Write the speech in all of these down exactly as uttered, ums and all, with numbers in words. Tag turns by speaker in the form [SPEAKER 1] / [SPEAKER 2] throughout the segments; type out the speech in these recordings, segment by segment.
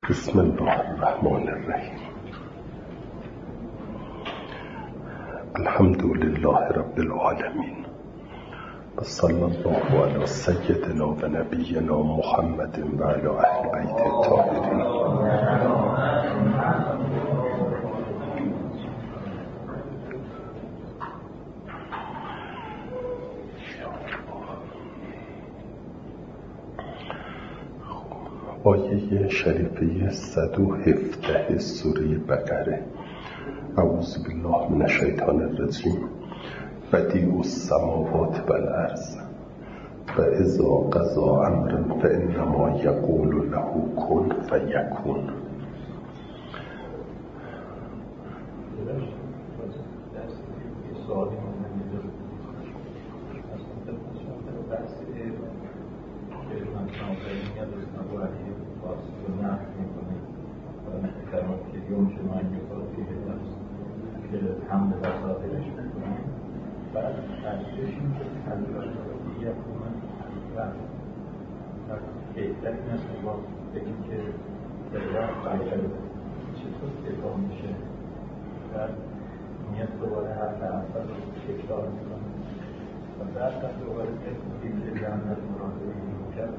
[SPEAKER 1] بسم الله الرحمن الرحیم. الحمد لله رب العالمین و صلی الله علی سیدنا و نبینا محمد و علی اهل بیت الطاهرین. آیه شریفه صد و هفده سوره بقره. اعوذ بالله من الشیطان الرجیم. بدیع السماوات والارض و اذا قضى امرا فانما یقول له کن فیکون.
[SPEAKER 2] حمد وسائلش میکنن بعد ارزش این که تنظیرات کنن و بهتر این است که با بگیم که دقیق برگرد چطور دفاع میشه بعد میاد دوباره هر اول رو تکرار میکنن و بعد هم دوباره تکنیم که جمعت مراقبه میکرد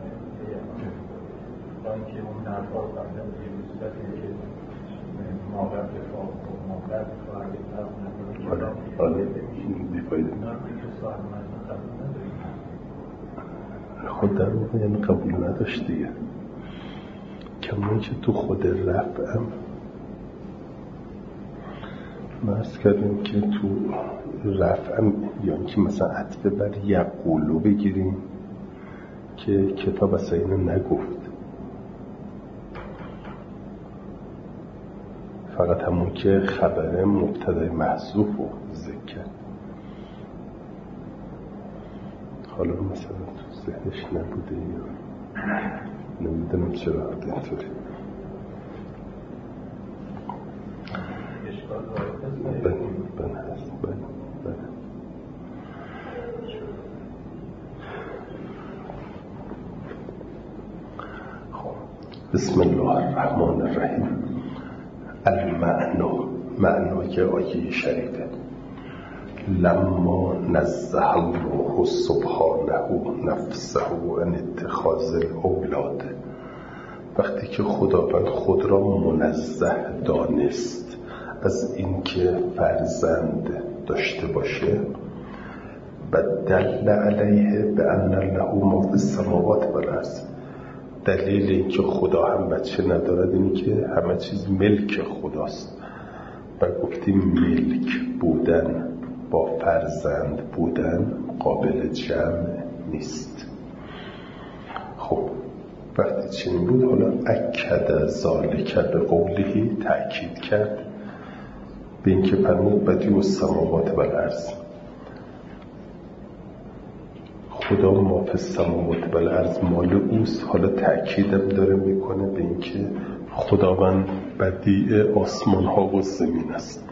[SPEAKER 2] با اینکه اون نرفا قبلا بیروزت که موقع دفاع و موقع دفاع
[SPEAKER 1] حالا این بیفایده خود در واقع یعنی قبول نداشت دیگه. کمایی که تو خود رفعم مرز کردیم که تو رفعم یعنی که مثلا عطف بر یقولو بگیریم که کتاب اصلا اینو نگفت، فقط همون که خبره مبتدای محذوف رو ذکر. حالا مثلا تو ذهنش نبوده یا نمیدونم چرا اینطوری. بله بله هست بله بله. خب بسم الله الرحمن الرحیم. المعنى معنای آیه شریفه. لما نزه الله سبحانه نفسه عن اتخاذ الاولاد، وقتی که خداوند خود را منزه دانست از اینکه فرزند داشته باشه، و دل علیه بان له ما فی السماوات والارض، دلیل اینکه خدا هم بچه ندارد اینی که همه چیز ملک خداست و گفتیم ملک بودن با فرزند بودن قابل جمع نیست. خب وقتی چنین بود، حالا اکد ذالک به قولهی، تأکید کرد به اینکه فرمود بدیع السماوات والارض، خدا ما فی السماوات والارض مال اوست. حالا تأکیدم داره میکنه به اینکه خداوند بدیع آسمان ها و زمین است.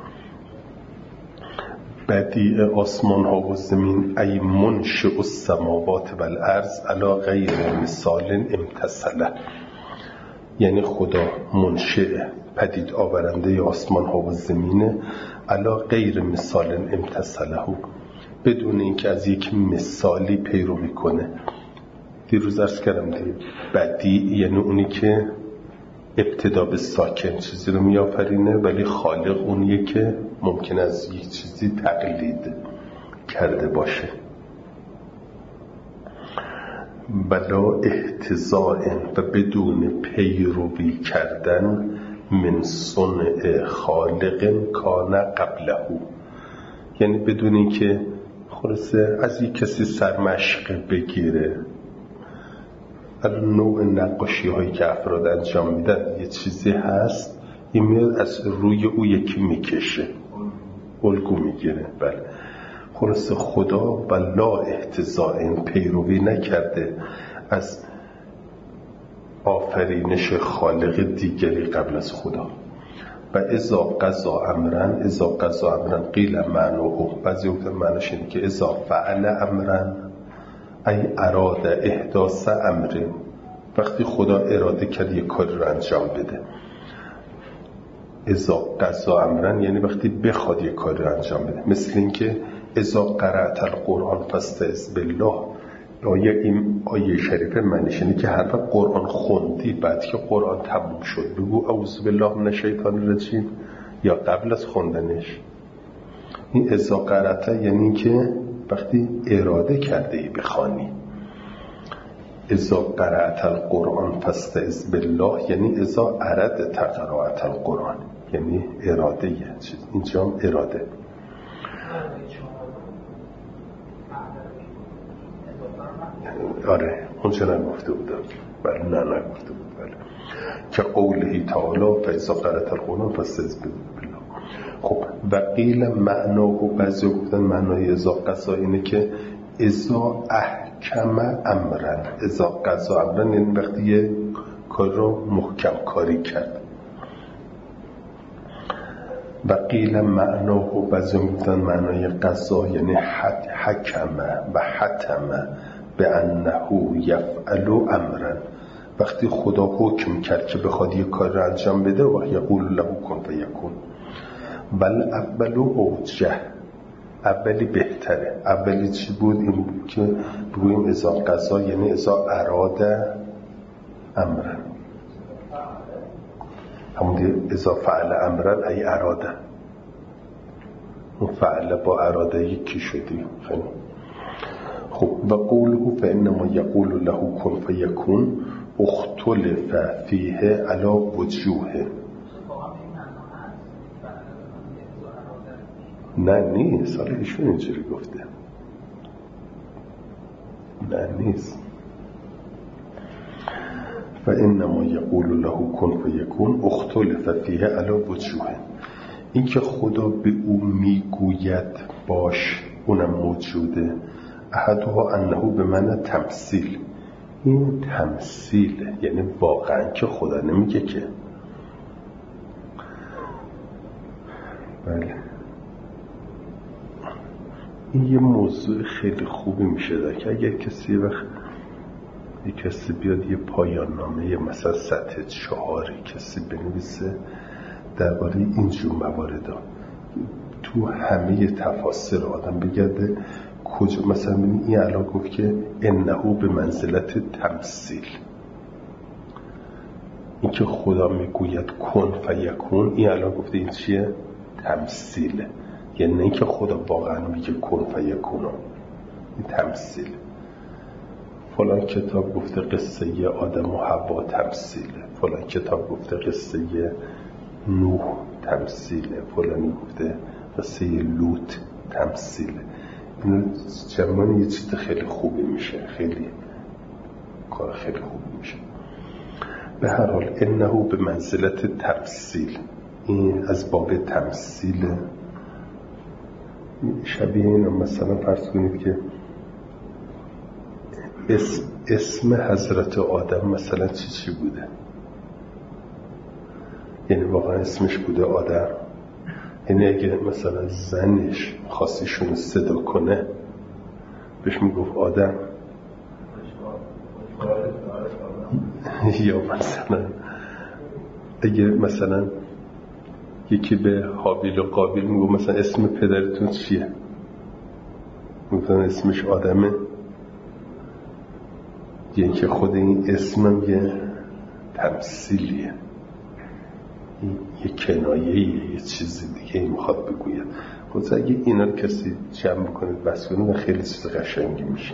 [SPEAKER 1] بدیع آسمان ها و زمین ای منشئ السماوات والارض علی غیر مثال امتثله، یعنی خدا منشئ پدید آورنده آسمان ها و زمینه، علی غیر مثال امتثله، بدون اینکه از یک مثالی پیروی کنه. دیروز عرض کردم دیگه، بدیع یعنی اونی که ابتدا به ساکن چیزی رو میآفرینه، ولی خالق اونیه که ممکن از یک چیزی تقلید کرده باشه. بلا احتضاء و بدون پیروی کردن من صنع خالق کان قبله، یعنی بدون اینکه خلاصه از یک کسی سرمشق بگیره. الان نوع نقاشی هایی که افراد انجام میدن یه چیزی هست، این میاد از روی او یکی میکشه، الگو میگیره. بله خلاصه خدا و لا احتضاء پیروی نکرده از آفرینش خالق دیگری قبل از خدا. و اذا قضا امرن، اذا قضا امرن قیل معنوه، بعضی وقت معنیش اینه که اذا فعل امرن ای اراد احداث امر وقتی خدا اراده کرد یک کاری رو انجام بده، اذا قضا امرن یعنی وقتی بخواد یک کاری رو انجام بده. مثل این که اذا قرأت القرآن فاستعذ بالله، آیه این آیه شریفه معنیش اینه که هر وقت قرآن خوندی بعد که قرآن تموم شد بگو اعوذ بالله من الشیطان الرجیم، یا قبل از خوندنش. این اذا قرأت یعنی که وقتی اراده کرده ای بخوانی. اذا قرأت القرآن فاستعذ بالله یعنی اذا اردت قرأت القرآن، یعنی اراده یه چیز، اینجا هم اراده. آره اونجا نگفته بودم، بله نه نگفته بود، بله که قوله تعالی فاذا قرأت القرآن فاستعذ بالله. خب و قیل معنا و بعضی گفتن معنای اذا قضا اینه که اذا احکم امرن، اذا قضا امرن یعنی وقتی یه کار رو محکم کاری کرد. و قیل معنا و بعضی گفتن معنای قضا یعنی حکم و حتم به انه یفعل امرن، وقتی خدا حکم کرد که بخواد یه کار رو انجام بده و یقول له کن فیکون. بل اولو اوجه، اولی بهتره. اولی چی بود؟ این بود که بگوییم اذا قضا یعنی اذا اراده امرن، همون دیگه اذا فعل امرن ای اراده، اون فعل با اراده یکی شدی. خیلی خب و قوله فانما یقول له کن فیکون اختلف فیه علی وجوه. نه نیست، حالا ایشون اینجوری گفته، نه نیست. فانما یقول له کن فیکون اختلف فیه علی وجوه، این که خدا به او میگوید باش اونم موجوده. احدها انه به معنی تمثیل، این تمثیل یعنی واقعا که خدا نمیگه که. بله این یه موضوع خیلی خوبی میشه داره که اگر کسی وقت یک کسی بیاد یه پایان نامه مثلا سطح چهاری کسی بنویسه درباره اینجور موارد ها، تو همه تفاسیر آدم بگرده کجا مثلا ببین این الان گفت که انه به منزلت تمثیل، این که خدا میگوید کن فیکون، این الان گفته این چیه؟ تمثیله، یعنی نه اینکه خدا واقعا میگه کن فیکون، این تمثیل. فلان کتاب گفته قصه آدم و حوا تمثیله، فلان کتاب گفته قصه نوح تمثیله، فلانی گفته قصه لوط تمثیله. این جمعان یه چیز خیلی خوبی میشه، خیلی کار خیلی خوبی میشه. به هر حال انه به منزلت تمثیل، این از باب تمثیل. شبیه این مثلا فرض کنید که اسم, اسم حضرت آدم مثلا چی چی بوده، یعنی واقعا اسمش بوده آدم، یعنی اگه مثلا زنش خواستیشون صدا کنه بهش میگفت آدم، یا مثلا اگه مثلا یکی به حابیل و قابیل میگفت مثلا اسم پدرتون چیه، مثلا اسمش آدمه، یعنی که خود این اسمم یه تمثیلیه، یه کنایه‌ایه، یه چیزی دیگه این میخواد بگوید. خود اگه اینا رو کسی جمع بکنید بس کنید خیلی چیز قشنگی میشه.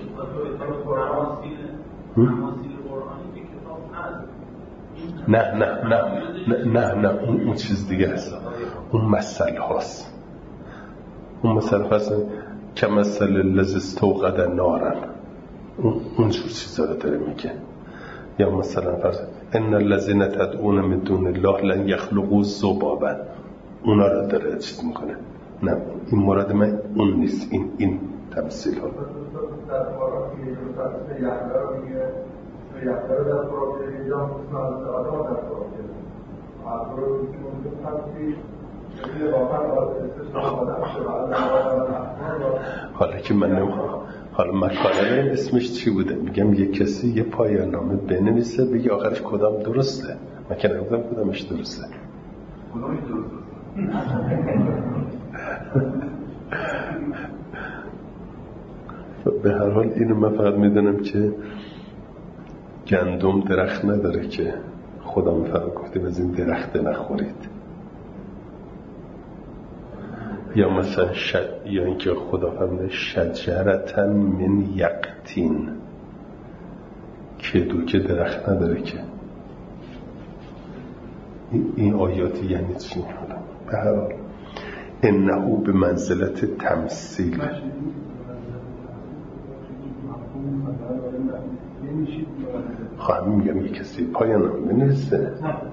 [SPEAKER 1] نه نه نه نه نه نه اون, اون چیز دیگه هست، اون مسئله هاست، اون مسئله هاست که مسئله لذ استوقد نارن، اون اونجور چیزا رو داره میگه. یا مثلا فرض ان الذين تدعون من دون الله لن يخلقوا ذبابا، اونا رو داره چیز میکنه. نه این مراد من اون نیست، این این تمثیل ها. حالا که من نمیخوام حالا مکالمه اسمش چی بوده؟ میگم یه کسی یه پایان نامه بنویسه بگی آخرش کدام درسته. من که نگفتم کدامش درسته.
[SPEAKER 3] کدامش درسته؟
[SPEAKER 1] به هر حال اینو من فقط میدونم که گندم درخت نداره که خدا فقط گفتیم از این درخت نخورید، یا مثلا شد... یا اینکه خدا فرموده شجرتن من یقطین، کدو که درخت نداره که. این, این آیاتی یعنی چی؟ به هر حال انه به منزلت تمثیل. خواهم میگم یک کسی پایان نامه بنویسه.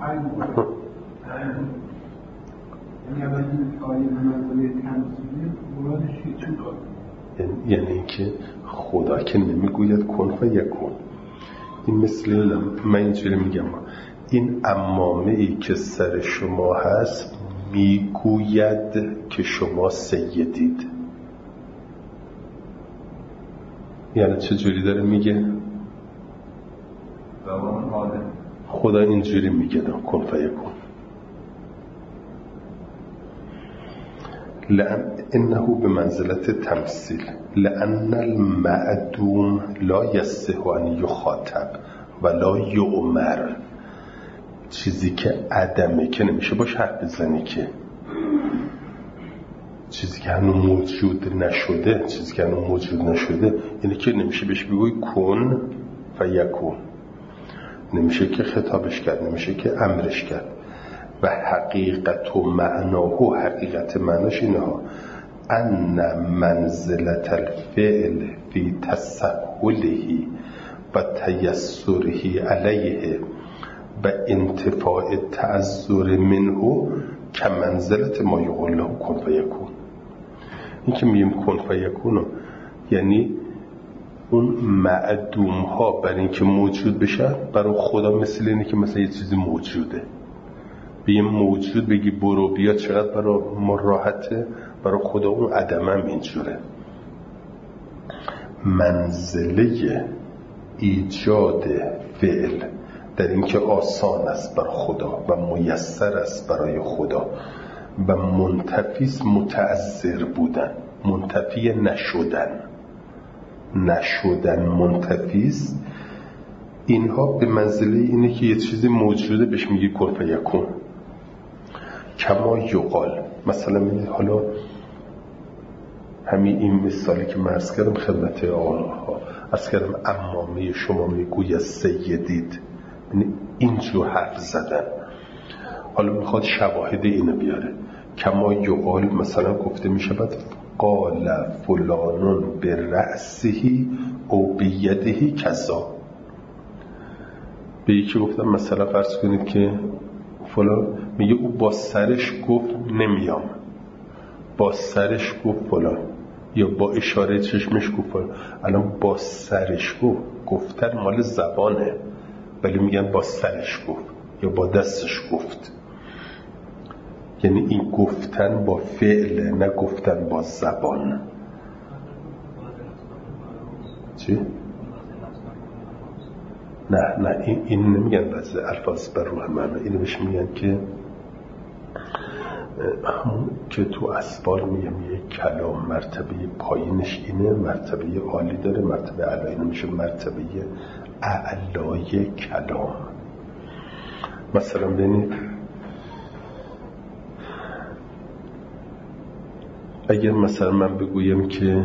[SPEAKER 1] یعنی اینکه خدا که نمیگوید کن فیکون. این مثل اینم من اینجوری میگم این عمامه ای که سر شما هست میگوید که شما سیدید. یعنی چه جوری داره میگه؟ خدا اینجوری میگه کن فیکون. لأن انه به منزلت تمثیل، لأن المعدوم لا یصح ان یخاطب ولا یؤمر. چیزی که عدمه که نمیشه باش حرف بزنی، که چیزی که هنوز موجود نشده، چیزی که هنوز موجود نشده یعنی که نمیشه بهش بگوی کن فیکون، نمیشه که خطابش کرد، نمیشه که امرش کرد. و حقیقت و معناه و حقیقت معناش اینه ها ان منزلت الفعل فی تسهله و تیسره علیه و انتفاع تعذر منه که منزلت ما یقول له کن فیکون. این که میگیم کن فیکون یعنی اون معدوم ها برای اینکه موجود بشن برای خدا مثل اینه که مثلا یه چیزی موجوده. به یه موجود بگی برو بیا چقدر برای ما راحته، برای خدا اون عدم هم اینجوره. منزله ایجاد فعل در اینکه آسان است بر خدا و میسر است برای خدا و منتفیس متعذر بودن، منتفی نشدن نشدن منتفیس، اینها به منزله اینه که یه چیزی موجوده بهش میگی کن فیکون. کما یقال مثلا میگه حالا همین این مثالی که من عرض کردم خدمت آنها، عرض کردم عمامه شما میگوید سیدید، یعنی اینجور حرف زدن. حالا میخواد شواهد اینو بیاره. کما یقال مثلا گفته میشود قال فلانون برأسه او بیده کذا. به یکی گفتم مثلا فرض کنید که فلان میگه او با سرش گفت نمیام، با سرش گفت فلان، یا با اشاره چشمش گفت فلان. الان با سرش گفت گفتن مال زبانه، ولی میگن با سرش گفت یا با دستش گفت. یعنی این گفتن با فعل، نه گفتن با زبان. چی؟ نه نه این, این نمیگن وضع الفاظ بر روح معنی، اینو بهش میگن که همون که تو اسبال میگم یک کلام مرتبه پایینش اینه، مرتبه عالی داره، مرتبه اعلی، اینو میشه مرتبه اعلای کلام. مثلا ببینید اگر مثلا من بگویم که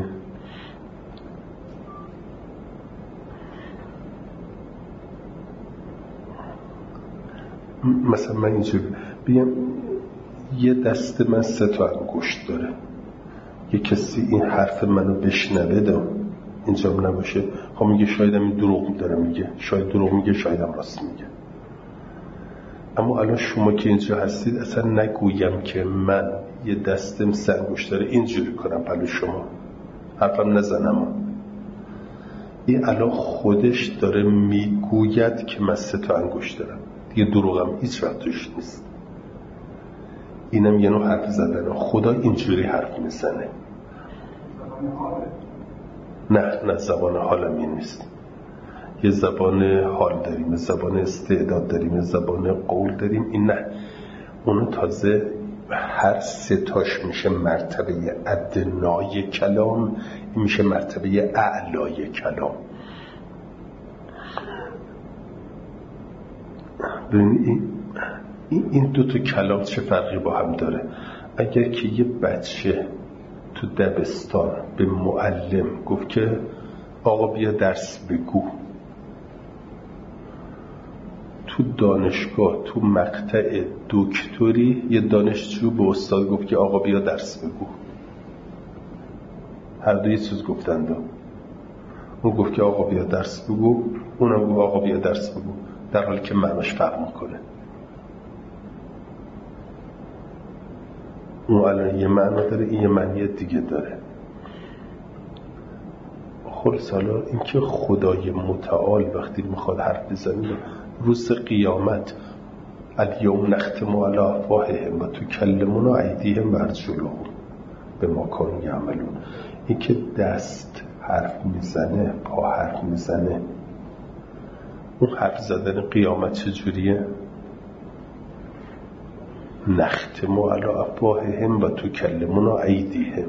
[SPEAKER 1] مثلا من اینجا بگم یه دست من سه تا انگشت داره، یه کسی این حرف منو بشنوه دم اینجا نباشه، خب میگه شایدم این دروغ داره میگه، شاید دروغ میگه، شایدم راست میگه. اما الان شما که اینجا هستید اصلا نگویم که من یه دستم سه انگشت داره اینجوری کنم پلو شما، حرفم نزنم. این الان خودش داره میگوید که من سه تا انگشت دارم، دیگه دروغم هیچ وقت توش نیست. اینم یه نوع حرف زدن. خدا اینجوری حرف میزنه. نه نه زبان حالم این نیست. یه زبان حال داریم، یه زبان استعداد داریم، یه زبان قول داریم. این نه، اونو تازه هر سه تاش میشه مرتبه ادنای کلام، این میشه مرتبه اعلای کلام. ببینید این این دو تا کلام چه فرقی با هم داره. اگر که یه بچه تو دبستان به معلم گفت که آقا بیا درس بگو، تو دانشگاه تو مقطع دکتری یه دانشجو به استاد گفت که آقا بیا درس بگو، هر دو یه چیز گفتند. اون گفت که آقا بیا درس بگو، اونم گفت آقا بیا درس بگو، در حالی که معناش فرق میکنه. اون الان یه معنا داره، این یه معنی دیگه داره. خلاص حالا این که خدای متعال وقتی میخواد حرف بزنه روز قیامت الیوم نختم علی افواههم و تکلمنا ایدیهم و ارجلهم بما کانوا یعملون. این که دست حرف میزنه، پا حرف میزنه، اون حرف زدن قیامت چجوریه؟ نختم علی افواههم و تکلمنا ایدیهم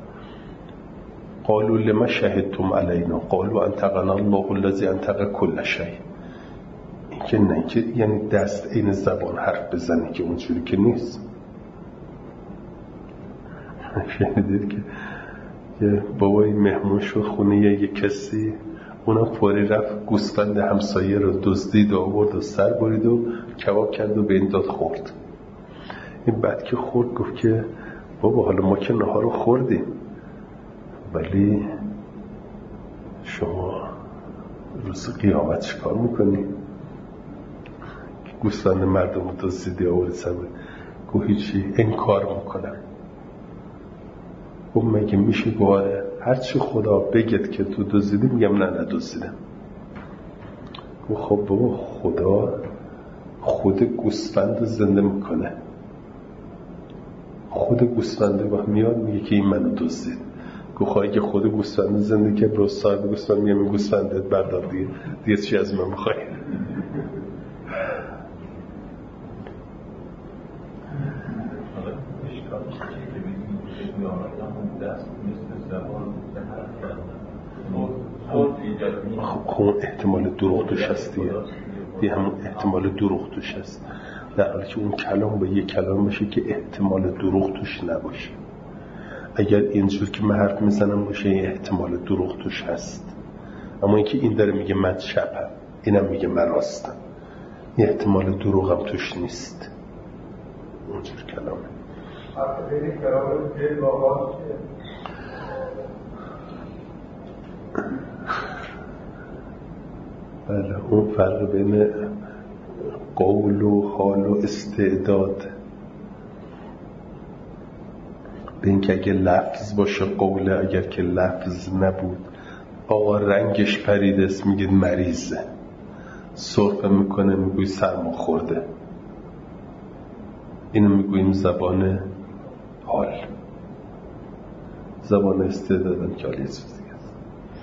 [SPEAKER 1] قالوا لما شهدتم علینا قالوا انطقنا الله الذی انطق کل شیء. این که نه که یعنی دست این زبان حرف بزنه که اونجوری که نیست. شنیدید که یه بابایی مهمون شد خونه یه کسی، اونم فوری رفت گوسفند همسایه رو دزدید و آورد و سر برید و کباب کرد و به این داد خورد. این بعد که خورد گفت که بابا حالا ما که نهار رو خوردیم، ولی شما روز قیامت چیکار میکنی؟ گوسفند مردم رو دزدیدی آورد سر برید. گفت هیچی، انکار میکنم. گفت مگه میشه باره هرچی خدا بگید که تو دزدیدی میگم نه ندزدیدم. گفت خب بابا خدا خود گوسفند رو زنده میکنه، خود گوسفنده با میاد میگه که این منو دزدید. گفت خواهی که خود گوسفند زنده که برو صاحب گوسفند میگه این گوسفندت بردار دیگه دیگه چی از من میخوای؟ خب احتمال دروغ توش هست دیگه، دیگه همون احتمال دروغ توش هست، در حالی که اون کلام با یک کلام باشه که احتمال دروغ توش نباشه. اگر اینجور که من حرف میزنم باشه این احتمال دروغ توش هست، اما اینکه این داره میگه من شبم، اینم میگه من راستم، این احتمال دروغم توش نیست. اونجور کلامه. بله اون فرق بین قول و حال و استعداد، به این که اگه لفظ باشه قوله، اگر که لفظ نبود آقا رنگش پریده است میگید مریضه، سرفه میکنه میگوی سرما خورده، اینو میگوییم زبان حال. زبان استعدادم که حالی چیز دیگه است.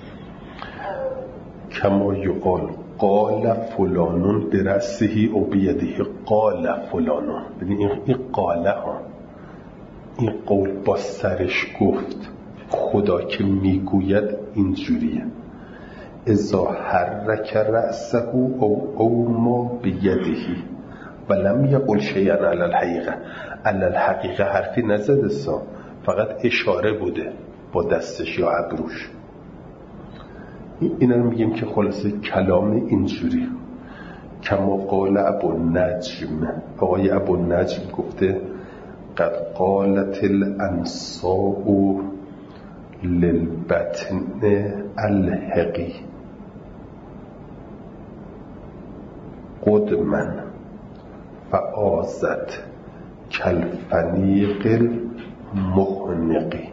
[SPEAKER 1] کما یقال قال فلانون برسهی او بیدهی قال فلانون. ببین این قاله ها، این قول با سرش گفت، خدا که میگوید اینجوریه اذا حرک رأسه او او ما بیدهی ولم یقل شیئا علی الحقیقه. علی الحقیقه حرفی نزده سا، فقط اشاره بوده با دستش یا ابروش. اینا رو میگیم که خلاصه کلام اینجوری. کما قال ابو نجم، آقای ابو نجم گفته قد قالت الانصاب للبطن الحقی قدما فآزت کالفنیق المخنقی.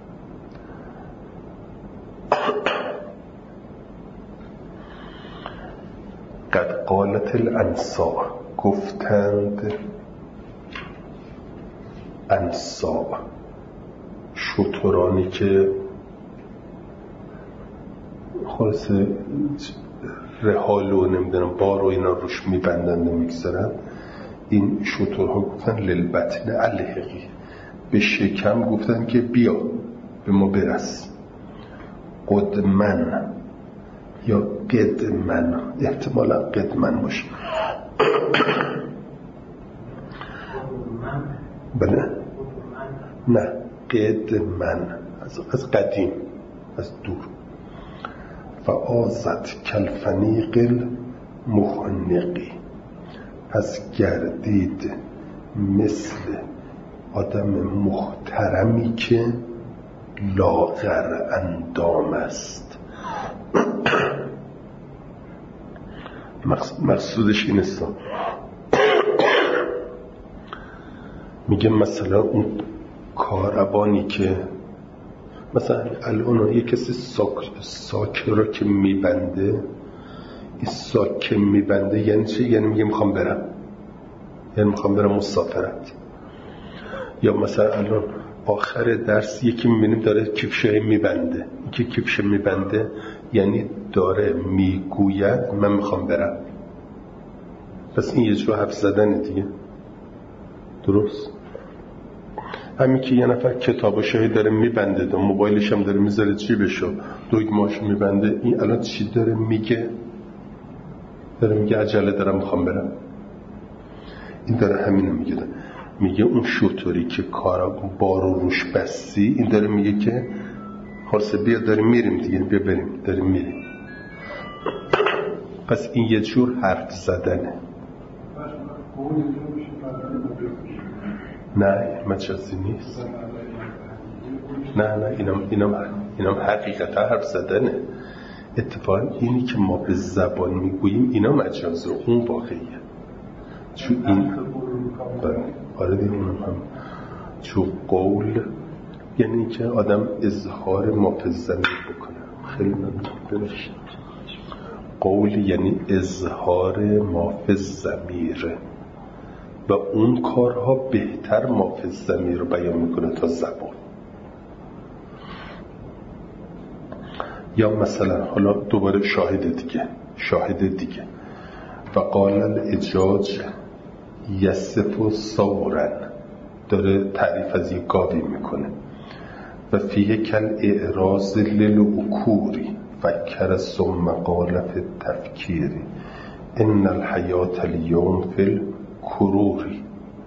[SPEAKER 1] قد قالت الانصاب، گفتند انصاب، شترانی که خلاصه رحال و نمیدونم بار و اینا روش میبندن و میگذارن. این شترها گفتن للبطن الحقی، به شکم گفتن که بیا به ما برس. قدمن یا قدمن، احتمالا قدمن باشه. بله نه قدمن از, از قدیم، از دور. فآزت کالفنیق المخنقی، پس گردید مثل آدم محترمی که لاغر اندام است. مقصودش این است، میگه مثلا اون کاروانی که مثلا الان یه کسی ساک ساک رو که میبنده، این ساک که میبنده یعنی چه؟ یعنی میگه میخوام برم، یعنی میخوام برم مسافرت. یا مثلا الان آخر درس یکی میبینیم داره کفشه میبنده، این که کفشه میبنده یعنی داره میگوید من میخوام برم. پس این یه جور حرف زدن دیگه، درست؟ همین که یه نفر کتابشو داره میبنده و موبایلش هم داره میذاره جیبشو، دگمه‌اشو میبنده، این الان چی داره میگه؟ داره میگه عجله دارم میخوام برم. این داره همینو میگه، میگه اون شطوری که کارا بارو روش بستی، این داره میگه که خلاصه بیا داریم میریم دیگه، بیا بریم داریم میریم. پس این یه جور حرف زدنه. نه مجازی نیست، نه نه اینم اینم اینم حقیقتا حرف زدنه. اتفاقا اینی که ما به زبان میگوییم اینا مجازه، اون واقعیه. چون این آره دیگه اونم هم چون قول یعنی که آدم اظهار ما فی الضمیر بکنه. خیلی ممنون. قول یعنی اظهار ما فی الضمیر و اون کارها بهتر ما فی الضمیر رو بیان میکنه تا زبان. یا مثلا حالا دوباره شاهد دیگه، شاهد دیگه و قال الاجاج یصف و صورن، داره تعریف از یک گاوی میکنه. و فیه کل اعراض للعکوری فکر ثم قال فی التفکیری ان الحیات اليوم فی الکروری.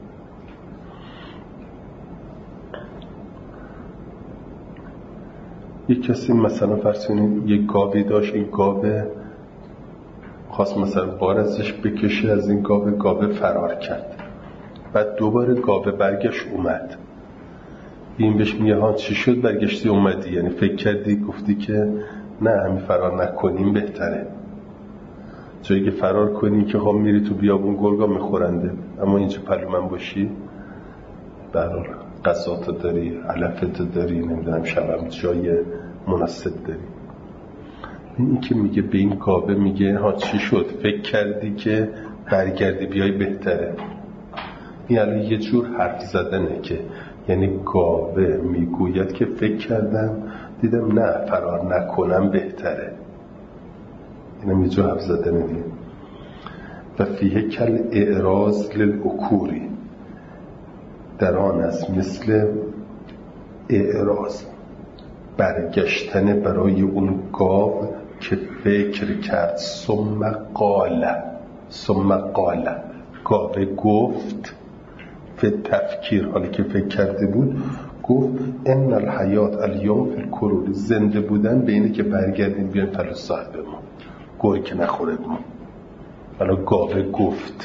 [SPEAKER 1] یک کسی مثلا فرض کنید یک گاوی داشت، این گاوه خواست مثلا بار ازش بکشه، از این گاوه گاوه فرار کرد، بعد دوباره گاوه برگشت اومد. این بهش میگه ها چی شد برگشتی اومدی؟ یعنی فکر کردی گفتی که نه همین فرار نکنیم بهتره، جایی که فرار کنی که خب میری تو بیابون گرگا میخورنده، اما اینجا پلو من باشی برار قصاتو داری، علفتو داری، نمیدونم شبم جای مناسب داری. این که میگه به این گاوه میگه ها چی شد فکر کردی که برگردی بیای بهتره. این الان یه جور حرف زدنه که یعنی گاوه میگوید که فکر کردم دیدم نه فرار نکنم بهتره. اینم یه جور حرف زدنه دیگه. و فیه کل اعراض للعکوری، در آن است مثل اعراض برگشتن برای اون گاو که فکر کرد. ثم قال، ثم قال گاوه گفت فی تفکیر، حالی که فکر کرده بود گفت ان الحیات الیوم فی الکرور، زنده بودن به اینه که برگردیم بیان پلو صاحب ما، گوی که نخورد ما. حالا گاوه گفت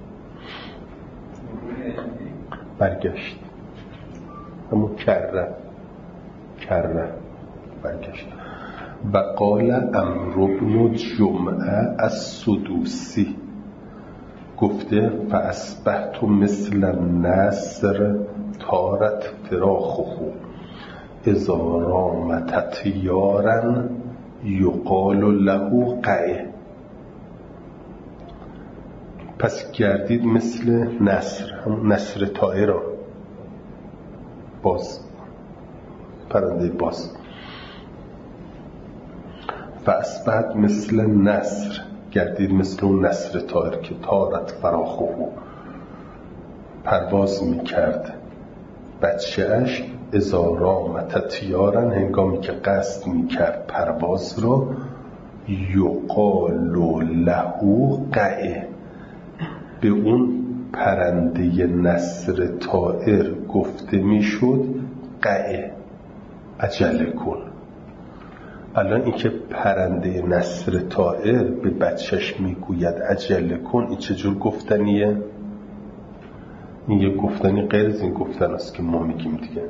[SPEAKER 1] برگشت، همون کره کره برگشت. و قال عمرو بن جمعه السدوسی، گفته فاصبحت مثل النسر طارت فراخه اذا رامت یارا یقال له قعه. پس گردید مثل نسر، هم نسر طائر، باز پرنده باز. فاصبحت مثل نسر، گردید مثل اون نسر طائر که طارت فراخه، پرواز میکرد بچه‌اش، اذا رام تطیارا، هنگامی که قصد میکرد پرواز رو، یقال له قعه، به اون پرنده نسر طائر گفته میشد قعه، عجله کن. الان این که پرنده نسر طائر به بچهش میگوید عجله کن، این چجور گفتنیه؟ این یه گفتنی غیر از این گفتن است که ما میگیم دیگه.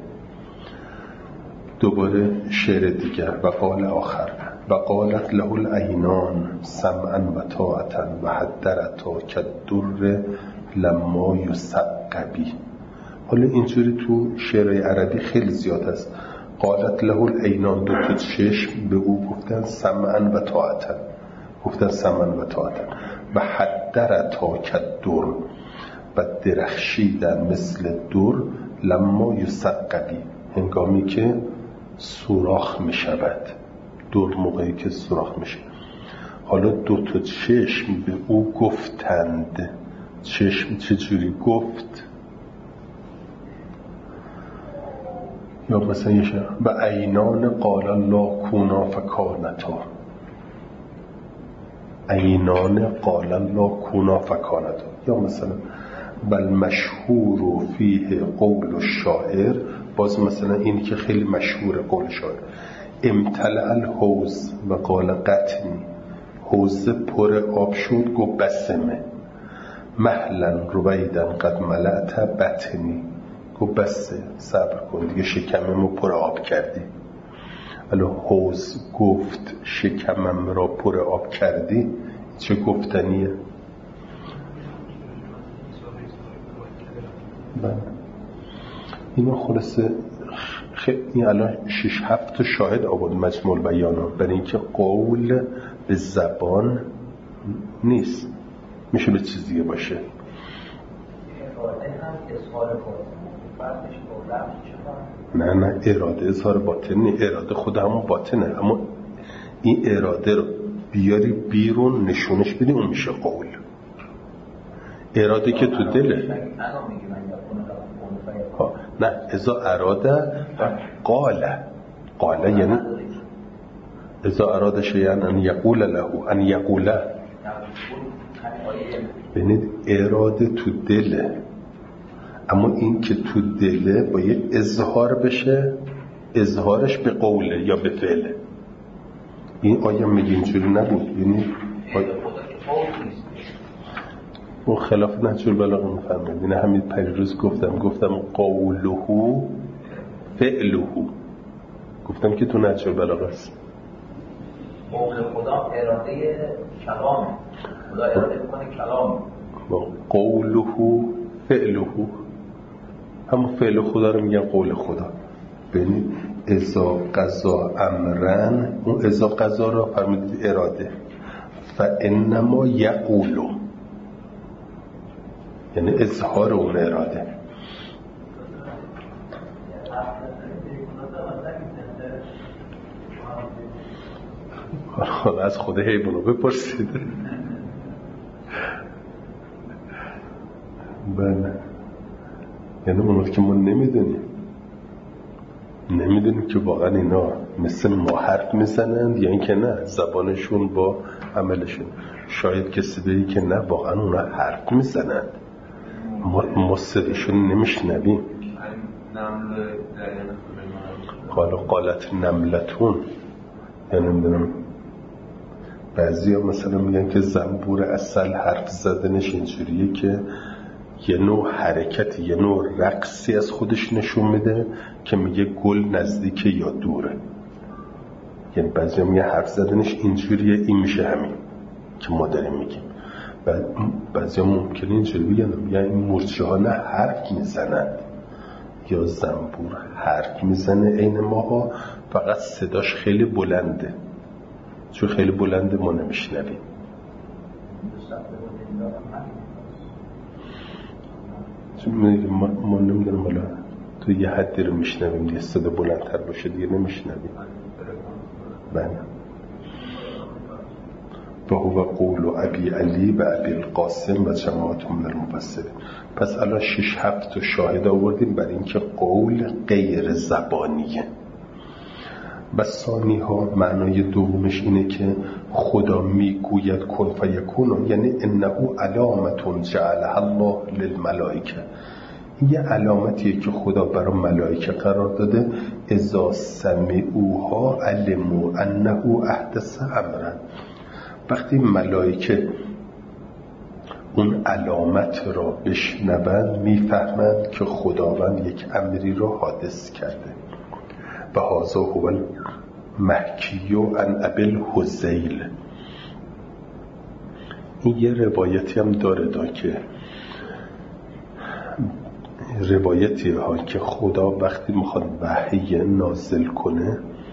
[SPEAKER 1] دوباره شعر دیگر، و قال آخر و قالت له العینان سمعا و طاعتا و حدرتا کالدر لما یسقبی. حالا اینجوری تو شعر عربی خیلی زیاد است. قالت له العینان، دو تا چشم به او گفتن سمعا و طاعتا، گفتن سمعا و طاعتا، و حدرتا کالدر، و درخشیدن مثل در، لما یسقبی، هنگامی که سوراخ می شود، در موقعی که سوراخ می شود. حالا دو تا چشم به او گفتند، چشم چجوری گفت؟ یا مثلا یه شعر و عینان قال الله کونا فکانتا، عینان قال الله کونا فکانتا. یا مثلا بل مشهور فیه قول الشاعر، باز مثلا اینی که خیلی مشهور قول شاعر، امتلأ الحوض و قال قطنی، حوض پر آب شد گو بسمه، مهلا رویدا قد ملأت بطنی، گو بسه صبر کن دیگه شکممو پر آب کردی. الان حوض گفت شکمم را پر آب کردی، چه گفتنیه؟ بله اینو خلاصه خیلی الان شش هفت تا شاهد آورد مجموع البیانا، برای اینکه قول به زبان نیست، میشه به چیز دیگه باشه. نه نه اراده اظهار باطن نه، اراده خود همون باطنه، اما این اراده رو بیاری بیرون نشونش بدی اون میشه قول. اراده که تو دله ها. نه اذا اراده قاله، قاله یعنی اذا اراده شیئا ان یقول له، ان یقوله، ببینید اراده تو دله، اما این که تو دله باید اظهار بشه، اظهارش به قوله یا به فعله. این آیا میگه اینجوری نبود؟ ببینید اون خلاف نهج البلاغه میفهمید. این همین پریروز گفتم گفتم قوله فعله، گفتم که تو نهج البلاغه است.
[SPEAKER 4] قول خدا اراده کلامه، خدا اراده میکنه کلام.
[SPEAKER 1] قوله فعله، همون فعل خدا رو میگن قول خدا. ببینید اذا قضا امرن، اون اذا قضا رو فرمودید اراده، فانما یقول، یعنی اظهار اون اراده. حالا از خود حیوانو بپرسید. بله یعنی اونو که ما نمیدونیم نمیدونیم که واقعا اینا مثل ما حرف میزنند یا اینکه نه زبانشون با عملشون. شاید کسی بگه که نه واقعا اونا حرف میزنند، ما, ما صداشون نمیشنویم. قال قالت نملتون، یعنی نمیدونم بعضی ها مثلا میگن که زنبور اصل حرف زدنش اینجوریه که یه نوع حرکتی، یه نوع رقصی از خودش نشون میده که میگه گل نزدیکه یا دوره. یعنی بعضی ها میگه حرف زدنش اینجوریه، این میشه همین که ما داریم میگیم. بعضی ها ممکنه اینجوری بگن یا این مرچه ها نه حرف میزنند یا زنبور حرف میزنه عین ماها، فقط صداش خیلی بلنده، چون خیلی بلنده ما نمیشنویم. چون ما, ما نمیدونم حالا تو یه حدی رو میشنویم دیگه صدا بلندتر باشه دیگه نمیشنویم. بله و هو قول و ابی علی و ابی القاسم و جماعت من المفسرین. پس الان شش هفت تا شاهد آوردیم برای اینکه قول غیر زبانیه. و ثانی ها معنای دومش اینه که خدا میگوید کن فیکون، یعنی انه علامت جعلها الله للملائکه. یه علامتیه که خدا برای ملائکه قرار داده، اذا سمعوها علموا انه احدث امرا. وقتی ملائکه اون علامت را بشنوند میفهمند که خداوند یک امری را حادث کرده. و هذا هو المحکی عن ابی الهذیل. این یه روایتی هم داره دا که روایتی ها که خدا وقتی میخواد وحی نازل کنه،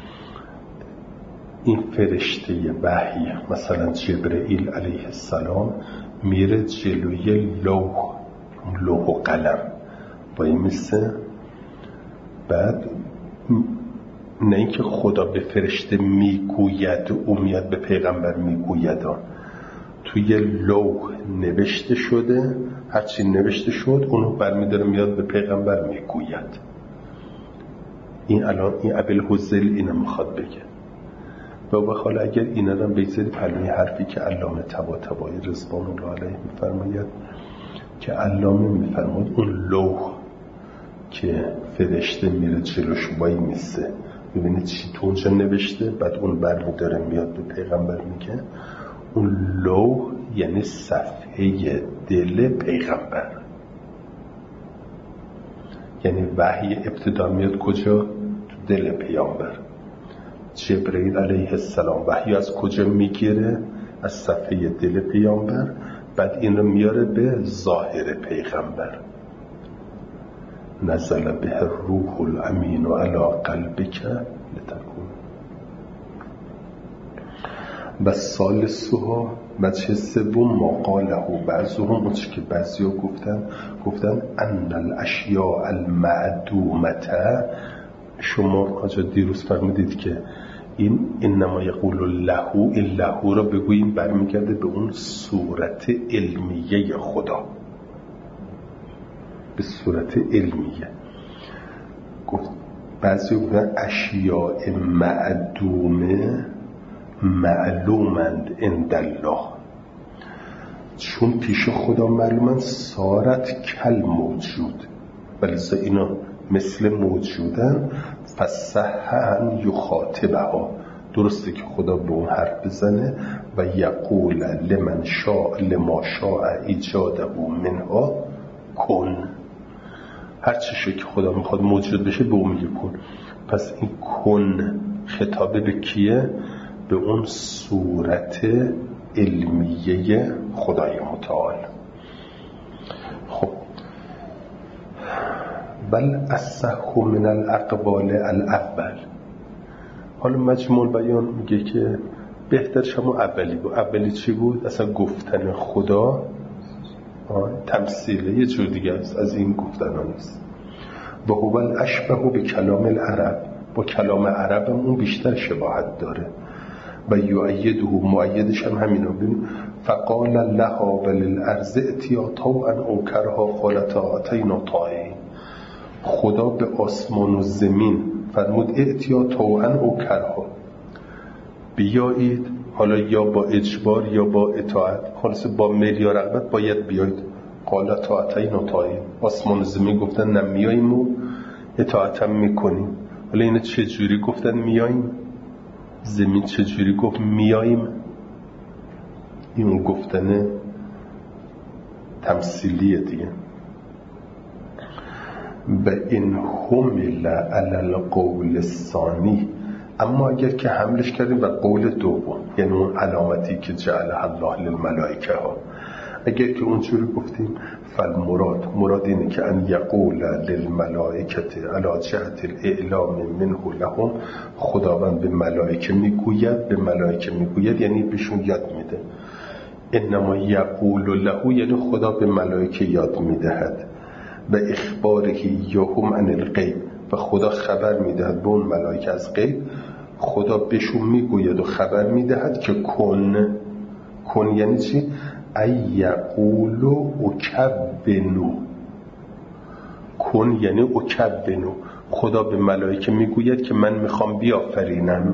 [SPEAKER 1] این فرشته وحی مثلا جبرئیل علیه السلام میره جلوی لوح لوح و قلم وای میسه، بعد نه اینکه خدا به فرشته میگوید او میاد به پیغمبر میگوید، توی لوح نوشته شده، هرچی نوشته شد اونو برمیداره میاد به پیغمبر میگوید. این الان این ابی الهذیل اینو میخواد بگه. و بخاله اگر اینا رو بگذاری پلوی حرفی که علامه طباطبایی رضوان الله علیه میفرماید، که علامه میفرماید اون لوح که فرشته میره جلوش وای میسه ببینید چی تو اونجا نوشته، بعد اون برمیداره میاد به پیغمبر میگه، اون لوح یعنی صفحه دل پیغمبر. یعنی وحی ابتدا میاد کجا؟ تو دل پیامبر. جبرئیل علیه السلام وحی از کجا میگیره؟ از صفحه دل پیامبر، بعد این رو میاره به ظاهر پیغمبر. نزل به الروح الامین علی قلبک لتکون. و ثالثها وجه سوم ما قاله بعضهم، اون چی که بعضیا گفتن گفتن ان الاشیاء المعدومه. شما آجا دیروز فرمودید که این انما یقول له، این له را بگوییم برمیگرده به اون صورت علمیه خدا، به صورت علمیه. گفت بعضی گفتن اشیاء معدومه معلومند عند الله، چون پیش خدا معلومند صارت کل موجود، ولیزا اینا مثل موجودن. فصح ان یخاطبها، درسته که خدا به اون حرف بزنه و یقول لمن شاء لما شاء ایجاده منها کن، هر چیزی که خدا میخواد موجود بشه به اون میگه کن. پس این کن خطابه به کیه؟ به اون صورت علمیه خدای متعال. خب بل اصح من الاقوال الاول. حالا مجموع بیان میگه که بهترش همون اولی بود. اولی چی بود؟ اصلا گفتن خدا تمثیله، یه جور دیگه است از این گفتن ها نیست. و هو الاشبه به کلام العرب، با کلام عرب هم اون بیشتر شباهت داره. و یؤیده مؤیدش هم همینا. ببین فقال لها وللارض اتیا طوعا او کرها قالتا اتینا طائعین. خدا به آسمان و زمین فرمود اتیا طوعا او کرها، بیایید، حالا یا با اجبار یا با اطاعت، خلاص با میل یا رغبت باید بیایید. قالتا اتینا طائعین، آسمان و زمین گفتن نه میاییم و اطاعت هم میکنیم. حالا اینا چه جوری گفتن میاییم؟ زمین چه جوری گفت میاییم؟ این گفتن تمثیلیه دیگه. و این حمل علی القول الثانی، اما اگر که حملش کردیم و قول دوم، یعنی اون علامتی که جعلها الله للملائکه ها، اگر که اونجوری گفتیم فالمراد، مراد اینه که ان یقول للملائکه علی جهت الاعلام منه لهم، خداوند به ملائکه میگوید، به ملائکه میگوید یعنی بهشون یاد میده. انما یقول له یعنی خدا به ملائکه یاد میدهد. و اخباره یهم عن الغیب، و خدا خبر میدهد به اون ملائکه از غیب. خدا بهشون میگوید و خبر میدهد که کن کن یعنی چی؟ ای یقولو اکبنو. کن یعنی اکبنو. خدا به ملائکه میگوید که من میخوام بیافرینم.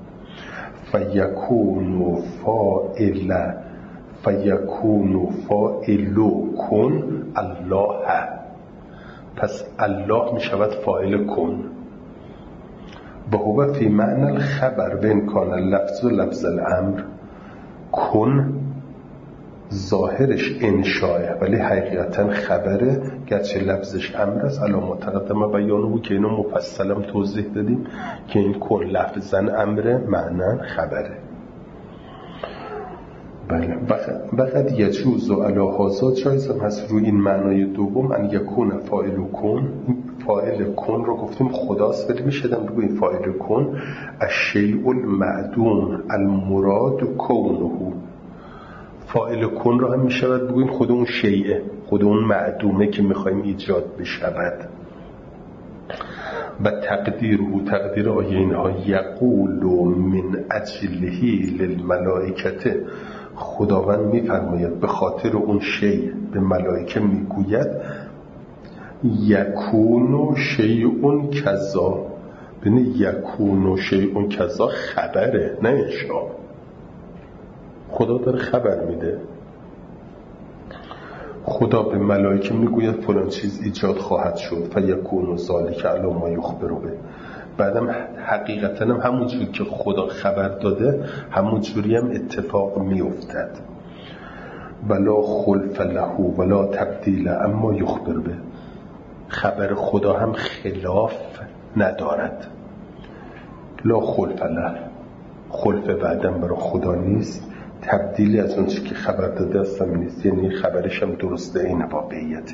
[SPEAKER 1] فیکونو فاعل فیکونو فاعلو کن الله. پس الله میشود فاعل کن. و هو فی معنی الخبر و ان کان اللفظ لفظ الامر. کن ظاهرش انشاءه ولی حقیقتا خبره، گرچه لفظش امر است. الان متقدم بیانه که اینو مفصلم توضیح دادیم که این کن لفظا امره، معنی خبره. بله. وقد یجوز علی هذا، جایز هم هست روی این معنای دوم، ان یکون فاعل کن. فاعل کن رو گفتیم خداست، ولی میشه هم بگویم فاعل کن الشیء المعدوم المراد کونه. فاعل کن رو هم میشود بگویم خود اون شیء، خود اون معدومه که میخوایم ایجاد بشود. و تقدیر او تقدیر آیه اینها یقول من اجله للملائکه. خداوند میفرماید به خاطر اون شیء به ملائکه میگوید یکون شیء کذا. ببین یکون شیء کذا خبره نه انشاء. خدا داره خبر میده. خدا به ملائکه میگوید فلان چیز ایجاد خواهد شد فیکون ذالک علی ما یخبر به. بعدم حقیقتا هم همون جوری که خدا خبر داده همون جوری هم اتفاق میافتد. ولا خلف له ولا تبدیل اما یخبر به. خبر خدا هم خلاف ندارد. لا خلف له، خلف بعدم برای خدا نیست، تبدیلی از اون چی که خبر داده هستم نیست، یعنی خبرش هم درسته این واقعیت.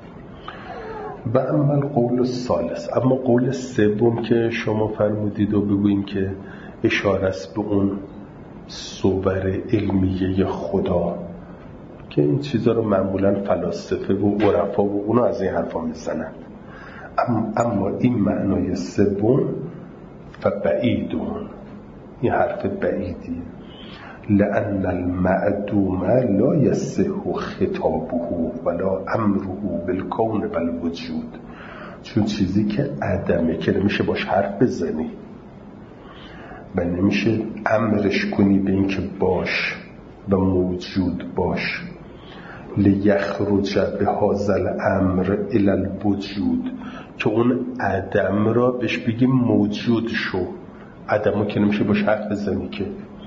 [SPEAKER 1] و اما القول الثالث، اما قول سوم که شما فرمودید و بگوییم که اشاره است به اون صور علمیه خدا که این چیزا رو معمولا فلاسفه و عرفا و اونو از این حرفا میزنند. اما این معنای سوم فبعیدون، این حرف بعیدیه. لأن المعدوم لا يصح خطابه ولا امره بالکون بل وجود. چون چیزی که عدمه که نمیشه باش حرف بزنی و نمیشه امرش کنی به این که باش و موجود باش. لیخرج به هذا الامر الى الوجود، که اون عدم را بهش بگیم موجود شو. عدمو که نمیشه باش حرف بزنی که.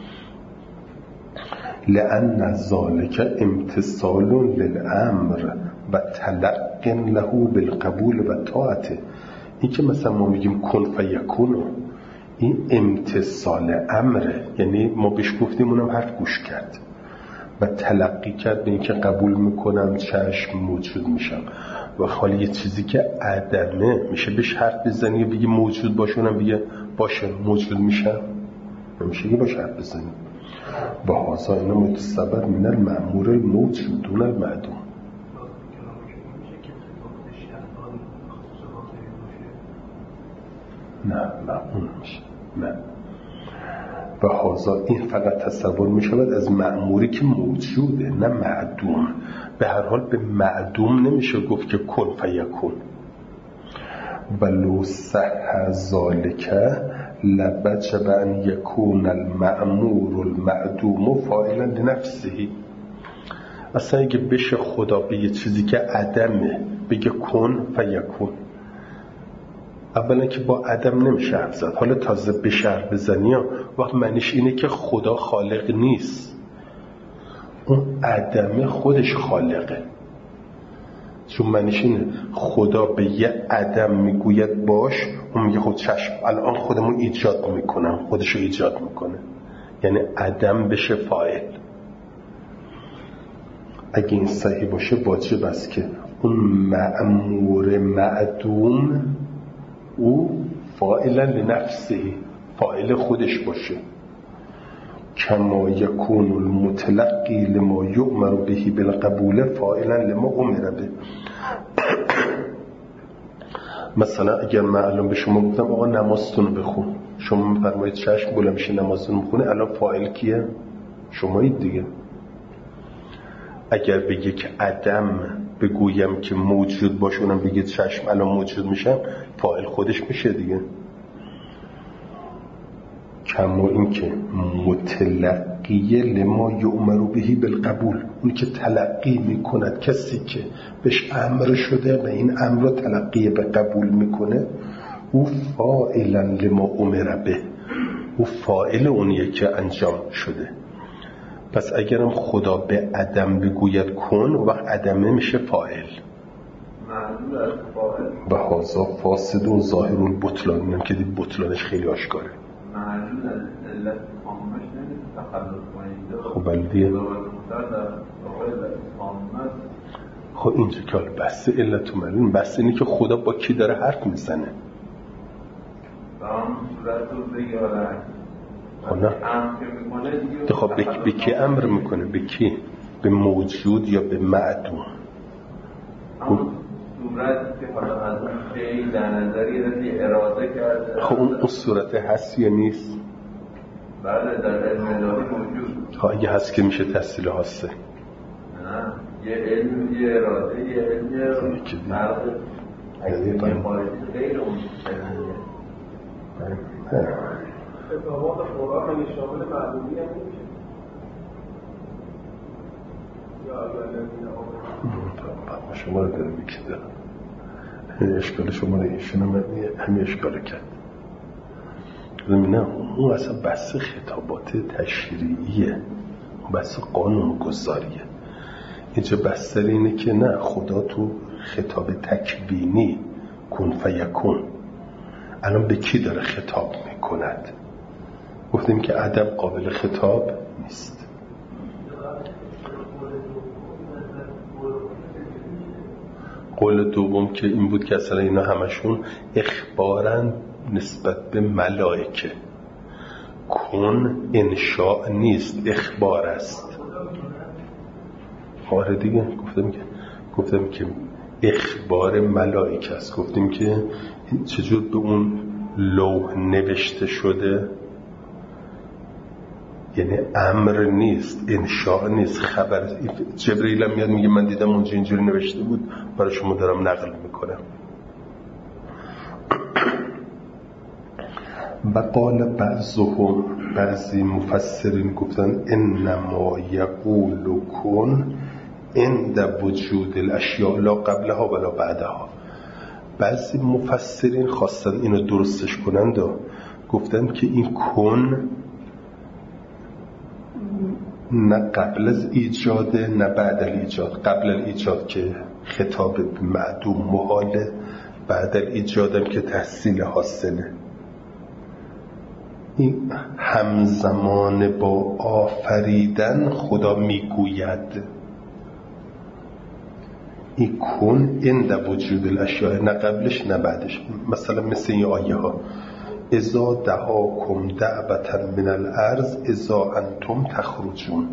[SPEAKER 1] لأن ذلك امتصال للامر و تلق له بالقبول و طاعته. این که مثلا ما میگیم کن فیکون، این امتصال امره، یعنی ما بهش گفتیم اونم حرف گوش کرد و تلقی کرد به این که قبول میکنم چشم موجود میشم. و خالی یه چیزی که عدمه میشه بهش حرف بزنی و بگی موجود باشه، اونم بگه باشه موجود میشم، نمیشه که باشه حرف بزنی. و هذا اینا متصبر من المأمور الموجود دون المعدوم. نه نه اون میشه نه. و هذا این فقط تصور میشود از مأموری که موجوده نه معدوم. به هر حال به معدوم نمیشه گفت که کن فیکون. ولو صح ذالک لوجب ان یکون المأمور المعدوم فاعلا لنفسه. اصلا اگه بشه خدا به یه چیزی که عدمه بگه کن فیکون، اولا که با عدم نمیشه حرف زد، حالا تازه به شرح بزنی وقت معنیش اینه که خدا خالق نیست، اون عدم خودش خالقه. چون معنیش اینه خدا به یه عدم میگوید باش، اون میگه خود چشم الان خودمون ایجاد میکنم، خودشو ایجاد میکنه، یعنی عدم بشه فاعل. اگه این صحیح باشه واجب است که اون مأمور معدوم او فاعلا لنفسه، فاعل خودش باشه. کما یکون المتلقی لما یؤمر به بالقبول فاعلا لما امر به. مثلا اگر من الان به شما گفتم آقا نمازتون بخون، شما میفرمایید چشم بلند میشه نمازتون بخونه، الان فاعل کیه؟ شمایید دیگه. اگر به یک عدم بگویم که موجود باشه اونم بگید چشم الان موجود میشم، فاعل خودش میشه دیگه. کما این که متلقی لما یؤمر بهی بالقبول، اون که تلقی میکند، کسی که بهش امر شده و این امر رو تلقی به قبول میکنه، او فاعلا لما امر به، او فاعل اونیه که انجام شده. پس اگرم خدا به عدم بگوید کن، وقت عدمه میشه فاعل.
[SPEAKER 3] معلوم از فاعل
[SPEAKER 1] و هازا فاسد و ظاهر البطلان، میگم که دید بطلانش خیلی آشکاره.
[SPEAKER 3] معلوم از علت خامش نمیده تخلص کنید.
[SPEAKER 1] خب بلدیه. خب اینجا که حالا بحث علت و معلوم، بحث اینه که خدا با کی داره حرف میزنه.
[SPEAKER 3] به آن صورت رو بگیاره.
[SPEAKER 1] خب نه خب به, به کی امر میکنه؟ به کی؟ به موجود یا به معدوم؟
[SPEAKER 3] اون صورت که حالا از اون شیء در نظر گرفته اراده کرده.
[SPEAKER 1] خب اون اون صورت هست یا نیست؟
[SPEAKER 3] بله در علم الهی موجود.
[SPEAKER 1] خب اگه هست که میشه تحصیل هسته.
[SPEAKER 3] نه یه علم، یه اراده، یه علم، یه فرق اگه خارجی غیر اون علمیه.
[SPEAKER 5] خطابات قرآن اگه شامل معلومی هم نمیشه یا اگر
[SPEAKER 1] شما رو داره میکده این اشکال شما رو ایشون همین اشکال کرد. نه اون اصلا بحث خطابات تشریعیه، بحث قانون گذاریه. اینجا بحث اینه که نه خدا تو خطاب تکوینی کن فیکون الان به کی داره خطاب میکند؟ گفتیم که عدم قابل خطاب نیست. قول دوم که این بود که اصلا اینا همشون اخبارن نسبت به ملائکه. کن انشاء نیست، اخبار است. آره دیگه گفتم که گفتم که اخبار ملائکه است. گفتیم که چجور به اون لوح نوشته شده، یعنی امر نیست، انشاء نیست، خبر. جبرئیل میاد میگه من دیدم اونجا اینجوری نوشته بود، برای شما دارم نقل میکنم. و قال بعضهم، بعضی مفسرین گفتن انما یقول کن عند وجود الاشیاء لا قبلها ولا بعدها. بعضی مفسرین خواستن اینو درستش کنند و گفتن که این کن نه قبل از ایجاده نه بعد الایجاد. قبل الایجاد که خطاب به معدوم محاله، بعد الایجادم که تحصیل حاصله. این همزمان با آفریدن خدا میگوید این کن عند وجود الاشیاء، نه قبلش نه بعدش. مثلا مثل این آیه ها اذا دعاکم دعوتا من الارض اذا انتم تخرجون.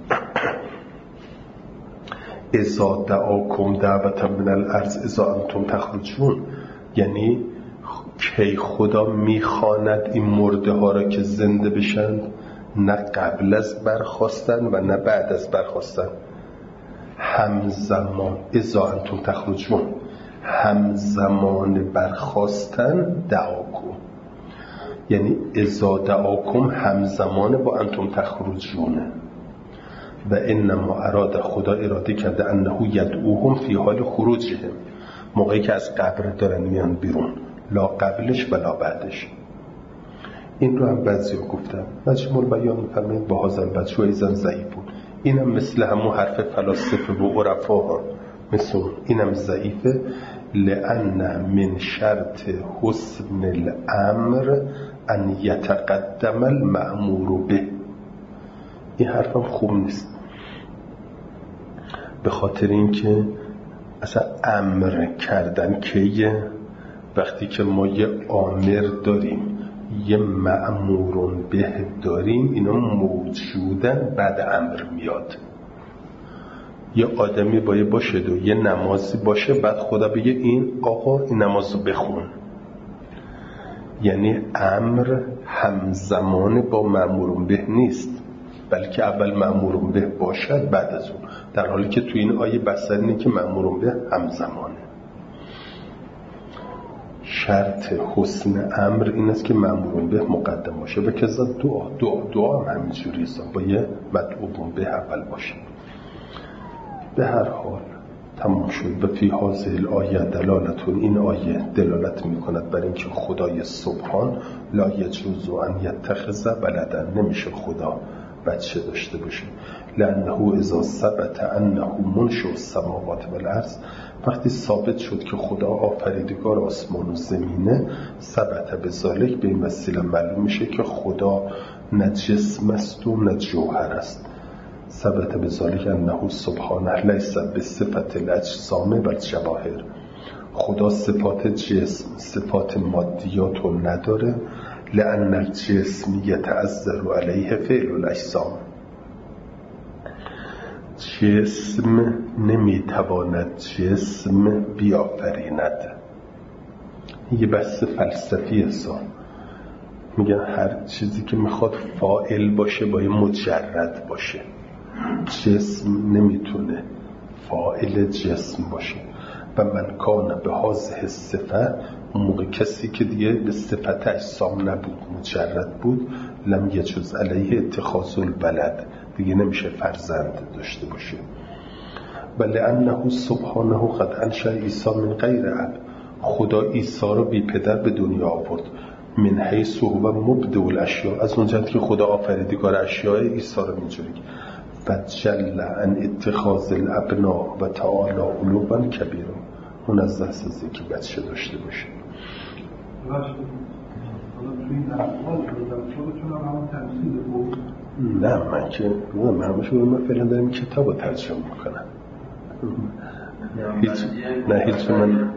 [SPEAKER 1] اذا دعاکم دعوتا من الارض اذا انتم تخرجون یعنی کی خدا میخواند این مرده ها را که زنده بشند، نه قبل از برخاستن و نه بعد از برخاستن. همزمان اذا انتم تخرجون، همزمان برخاستن دعاکم، یعنی اذا دعاکم همزمان با انتم تخرجونه. و انما اراد، خدا اراده کرده انه یدعوهم فی حال خروجهم، موقعی که از قبر دارن میان بیرون، لا قبلش ولا بعدش. این رو هم بعضی ها گفتن. مجموع البیان میفرمید با هذا الوجه ایضا ضعیفون. اینم مثل همون حرف فلاسفه و عرفا ها، مثل اینم ضعیفه. لأن من شرط حسن الامر ان یتقدم المأمور به. این حرفم خوب نیست، به خاطر اینکه اصلا امر کردن کیه؟ وقتی که ما یه آمر داریم یه مأمورون به داریم، اینا موجودن بعد امر میاد. یه آدمی باید باشه و یه نمازی باشه بعد خدا بگه این آقا این نمازو بخون. یعنی امر همزمان با مأمورون به نیست. بلکه اول مأمور به باشد بعد از اون، در حالی که تو این آیه بسر اینه که مأمور به همزمانه. شرط حسن امر این است که مأمور به مقدم باشه و کذا دعا دعا دعا هم همینجوری است، با یه مدعو به اول باشه. به هر حال تمام شد. و فی هذه الآیه دلالتون، این آیه دلالت میکند بر اینکه خدای سبحان لا یجوز ان یتخذ ولدا، نمیشه خدا بچه داشته باشه. لانه اذا ثبت انه منشئ السماوات والارض، وقتی ثابت شد که خدا آفریدگار آسمان و زمینه، ثبت بذالک، به این وسیله معلوم میشه که خدا نه جسم است و نه جوهر است. ثبت بذالک انه سبحانه لیس بصفت الاجسام و الجواهر، خدا صفات جسم، صفات مادیات رو نداره. لأن الجسم یتعذر علیه فعل الاجسام، جسم نمیتواند جسم بیافریند. یه بحث فلسفی هستم، میگن هر چیزی که میخواد فاعل باشه باید مجرد باشه. جسم نمیتونه فاعل جسم باشه. و من کان به هذه صفت، اون موقع کسی که دیگه به صفت اجسام نبود، مجرد بود، لم یجوز علیه اتخاذ الولد، دیگه نمیشه فرزند داشته باشه. بل انه سبحانه قد انشأ عیسی من غیر اب، خدا عیسی رو بی پدر به دنیا آورد. من حیث هو مبدع الاشیاء، از اونجا که خدا آفریدگار اشیاء، عیسی رو میجوری. فجل عن اتخاذ الابناء و تعالی علوا کبیرا، منزه از اینکه بچه داشته باشه. نه من که نه من همه شما من فعلا دارم کتاب رو ترجمه میکنم. هیچ نه هیچ من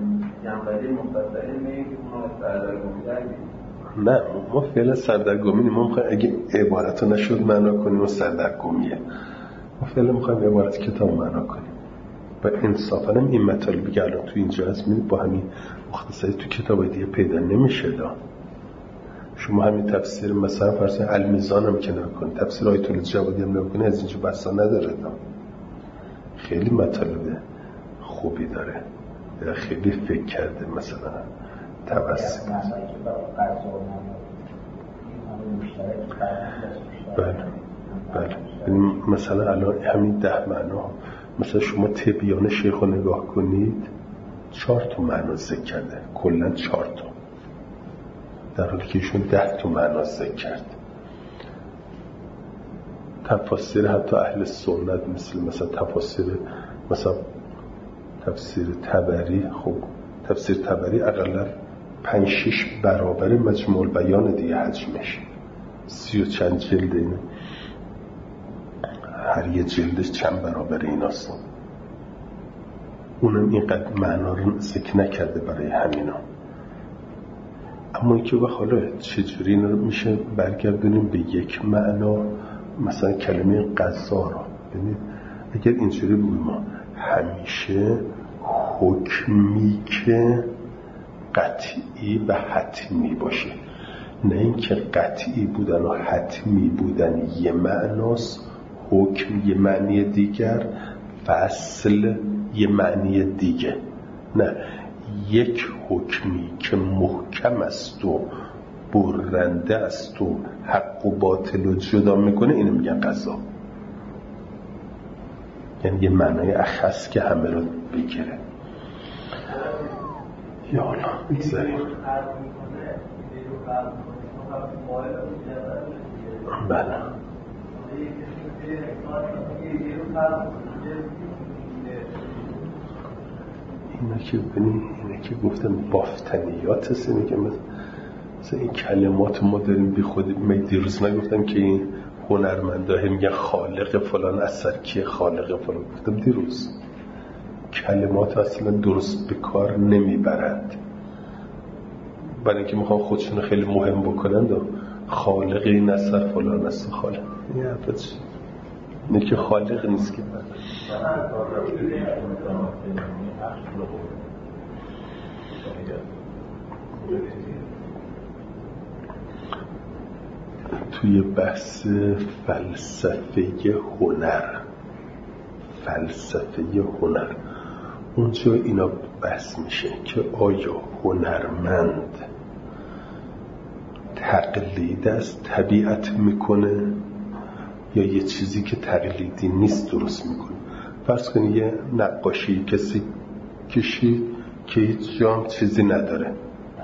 [SPEAKER 1] نه ما فعلا سردرگمی ما میخوایم اگه عبارت رو نشد معنا کنیم و سردرگمیه، ما فعلا میخوایم عبارت کتاب معنا کنیم. و انصافا هم این مطالبی که الان تو اینجا هست میدید با همین مختصری تو کتاب دیگه پیدا نمیشه دا. شما همین تفسیر مثلا فرض المیزان هم که نکنید، تفسیر آیت الجوادی هم نکنید، از اینجا بحثا نداره دا. خیلی مطالب خوبی داره، خیلی فکر کرده مثلا توسط بله بله. مثلا الان همین ده معنا، مثلا شما تبیان شیخ رو نگاه کنید، چهار تا معنا ذکر کرده، کلن چهار تا، در حالی که ایشون ده تا معنا ذکر کرد. تفاسیر حتی اهل سنت مثل مثلا تفاسیر مثلا تفسیر طبری، خب تفسیر طبری اقلا پنج شش برابر مجموع البیان دیگه حجمش، سی و چند جلد اینه، هر یه جلدش چند برابر این هستم. اونم اینقدر معنا رو ذکر نکرده برای همینا. اما این که و حالا چجوری این رو میشه برگردونیم به یک معنا، مثلا کلمه قضا رو ببینید، اگر اینجوری بود ما همیشه حکمی که قطعی و حتمی باشه، نه اینکه قطعی بودن و حتمی بودن یه معناست، حکم یه معنی دیگر، فصل یه معنی دیگه. نه، یک حکمی که محکم است و برنده است و حق و باطل رو جدا میکنه، اینو میگن قضا. یعنی یه معنای اخص که همه رو بگیره. یا الله بگذاریم. بله اینا که ببینیم، اینا که گفتم بافتنیات هست، اینه که مثلا این کلمات ما داریم بی خودی. من دیروز نگفتم که این هنرمنده میگن خالق فلان اثر کیه، خالق فلان، گفتم دیروز کلمات اصلا درست به کار نمیبرند، برای اینکه میخوان خودشون خیلی مهم بکنند و خالق این اثر فلان است. خالق این حرفت چی؟ اینه که خالق نیست که من توی بحث فلسفه هنر فلسفه هنر اونجا اینا بحث میشه که آیا هنرمند تقلید از طبیعت میکنه یا یه چیزی که تقلیدی نیست درست میکنه. فرض کنید یه نقاشی کسی کشید که هیچ جام چیزی نداره،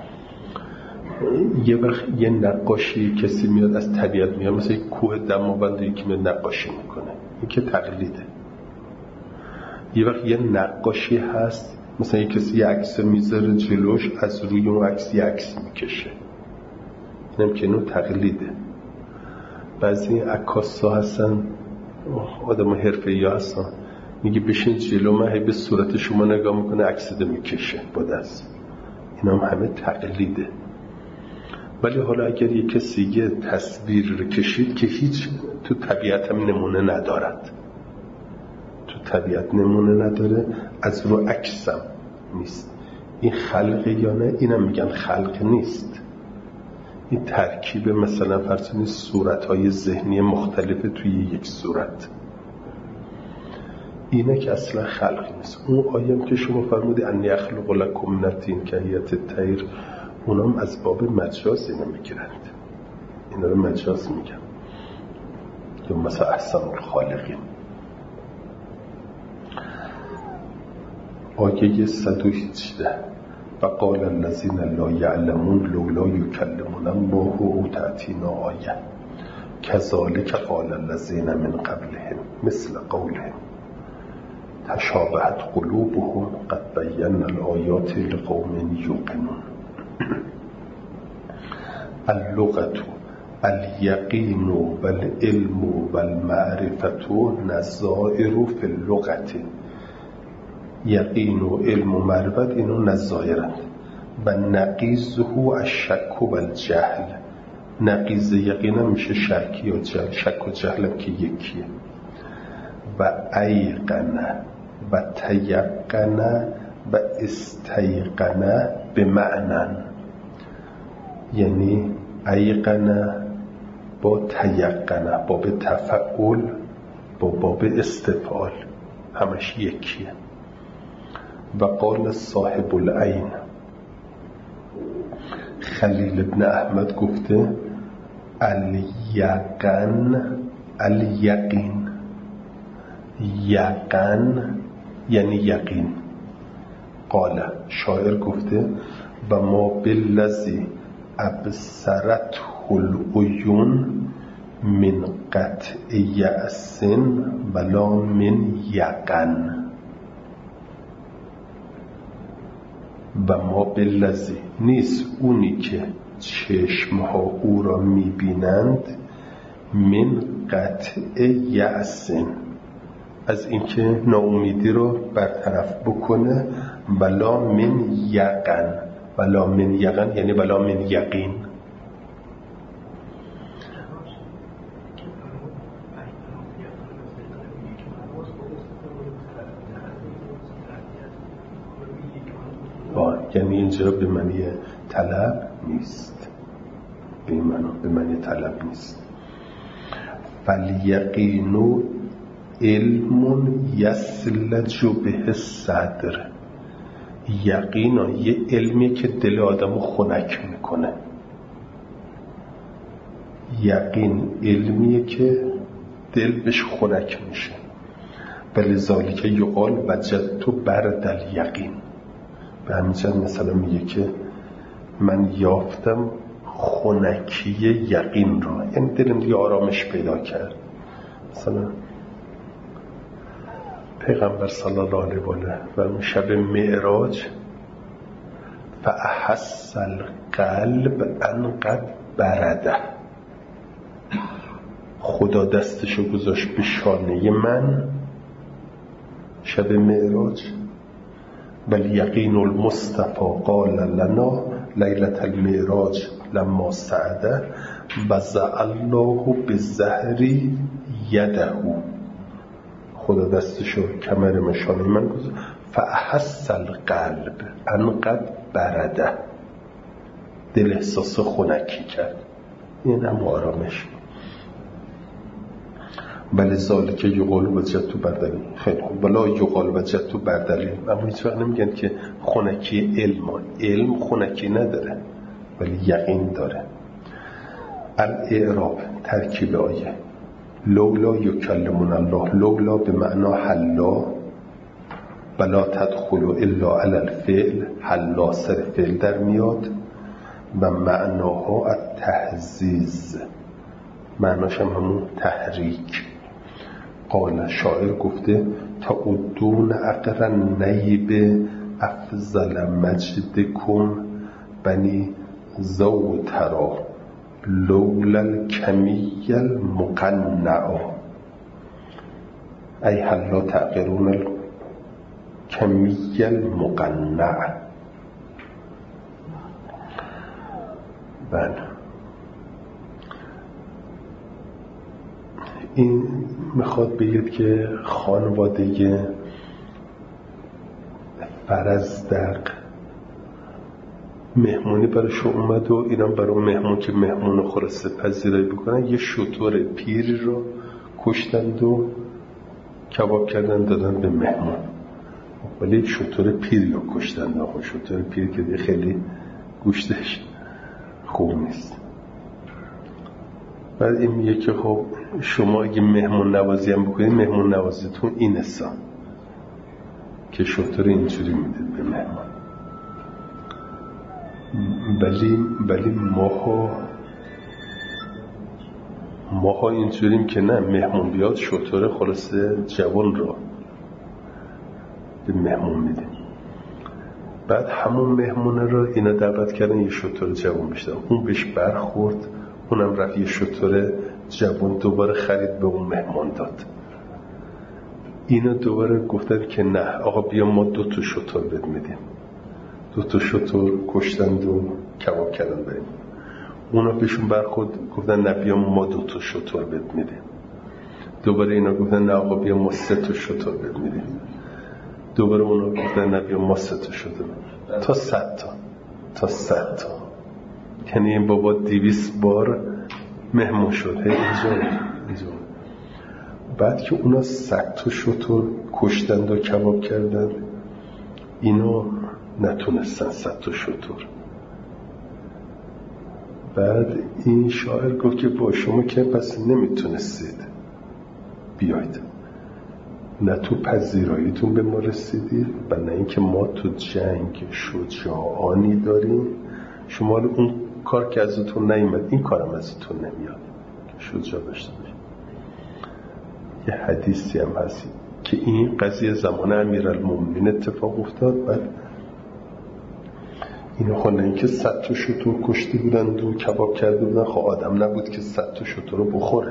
[SPEAKER 1] یه وقت یه نقاشی کسی میاد از طبیعت میاد، مثلا یک کوه دماوند یکی میاد نقاشی میکنه، این که تقلیده. یه وقت یه نقاشی هست مثلا یه کسی یه عکس میذاره جلوش، از روی اون عکس یه عکس میکشه، اینم که اینو تقلیده. بعضی عکاسا هستن آدم حرفه‌ای هستن، میگه بشین جلو من، هی به صورت شما نگاه میکنه عکس ده میکشه با دست، اینم همه تقلیده. ولی حالا اگر یک کسی یه تصویر رو کشید که هیچ تو طبیعت هم نمونه ندارد، تو طبیعت نمونه نداره، از رو عکسم نیست، این خلقه یا نه؟ اینم میگن خلق نیست، این ترکیب مثلا فرض کنید صورت‌های ذهنی مختلف توی یک صورت، اینه که اصلا خلقی نیست. اون آیه که شما فرمودی ان یخلق لکم من الطین کهیئة الطیر، اونام از باب مجاز اینو میگیرند، اینا رو مجاز میگن، یا مثلا احسن الخالقین. آیه صد و هجده و قال الذین لا یعلمون لولا یکلمنا الله او تأتینا آیه کذالک قال الذین من قبلهم مثل قولهم تشابهت قلوبهم قد بینا الآیات لقوم یوقنون. اللغة الیقین والعلم والمعرفة نظائر فی اللغة. یقین و علم و معرفت اینو نظائرند. و نقیزه الشک و الجهل، نقیز یقین هم میشه شک یا جهل، شک و جهل هم که یکیه. و ایقنه و تیقنه و استیقنه به معنن، یعنی ایقنه با تیقنه، باب تفعول با باب استفعال همش یکیه. و قال صاحب العین، خلیل ابن احمد گفته الیقن الیقین، یقن یعنی یقین. قال شاعر گفته و ما بالذی ابصرته العیون من قطع یأس ولا من یقن. و ما بالذی نیست اونی که چشمها او را میبینند، من قطع یأس از اینکه ناامیدی رو برطرف بکنه، ولا من یقن، ولا من یقن یعنی ولا من یقین. یعنی اینجا به معنی طلب نیست، به معنی به معنی طلب نیست. فالیقین علم یسلج به الصدر، یقین یه علمیه که دل آدمو خنک میکنه، یقین علمیه که دل بهش خنک میشه. ولذالک یقال وجدت برد الیقین، به همینجا مثلا میگه که من یافتم خنکی یقین را، یعنی دلم دیگه آرامش پیدا کرد. مثلا پیغمبر صلی الله علیه و آله و شب معراج فاحس القلب ان قد برده، خدا دستشو گذاشت به شانه من شب معراج. بل یقین المصطفى قال لنا لیلة المعراج لما سعده وضع الله بالزهر یده، خدا دستشو کمر مشانه من گذاشت. فاحس القلب انقد برده، دل احساس خنکی کرد، این هم آرامش. بله ذالک یقال وجدت بردلی. خیلی خوب. بلا یقال وجدت بردلی. اما هیچ وقت نمیگن که خنکی علم علم خنکی نداره ولی یقین داره. الاعراب ترکیب آیه لولا یکلمون الله، لولا به معنا حلا، بلا تدخل الا علی الفعل، حلا سر فعل در میاد و معناها التهزیز، معناش هم همون تحریک. قال شاعر گفته تعدون اقرن نیب افضل مجدکم بنی زوترا لولا الکمی المقنعا. ای حلا تعقرون الکمی المقنع. بله این میخواد بگید که خانواده فرزدق مهمونی برایش اومد و اینا برای مهمون که مهمون خلاصه پذیرایی بکنن یه شتر پیری رو کشتند و کباب کردن دادن به مهمون. ولی شتر پیری رو کشتند. آقا شتر پیری که خیلی گوشتش خوب نیست. بعد این میگه که خب شما اگه مهمون نوازی هم بکنید مهمون نوازیتون این حساب که شتر اینجوری میدید به مهمون. ولی ولی ماها ماها اینجوریم که نه، مهمون بیاد شتر خلاصه جوان رو به مهمون میدیم. بعد همون مهمونه رو اینا دعوت کردن یه شتر جوان بشتن، اون بهش برخورد، اونم رفت یه شتر جوان دوباره خرید به اون مهمان داد. اینا دوباره گفتن که نه آقا بیا ما دو تا شتر بهت میدیم. دو تا شتر کشتند و کباب کردن بریم. اونا بهشون برخورد گفتن نه بیا ما دو تا شتر بهت میدیم. دوباره اینا گفتن نه آقا بیا ما سه تا شتر بهت میدیم. دوباره اونا گفتن نه بیا ما سه تا شتر بدیم. تا صد تا تا صد تا یعنی این بابا دویست بار مهمون شد. اینجا اینجا بعد که اونا صد تا شتر کشتند و کباب کردن اینا نتونستن صد تا شتر. بعد این شاعر گفت که با شما که پس نمیتونستید بیاید، نه تو پذیراییتون به ما رسیدید و نه اینکه ما تو جنگ شجاعانی داریم. شما رو اون کار که ازتون نیامد این کارم ازتون نمیاد که شجاع داشته باشید. یه حدیثی هم هست که این قضیه زمان امیرالمومنین اتفاق افتاد. بعد اینو خونه این که صد تا شتر کشته بودند و کباب کرده بودن، خب آدم نبود که صد تا شتر رو بخوره.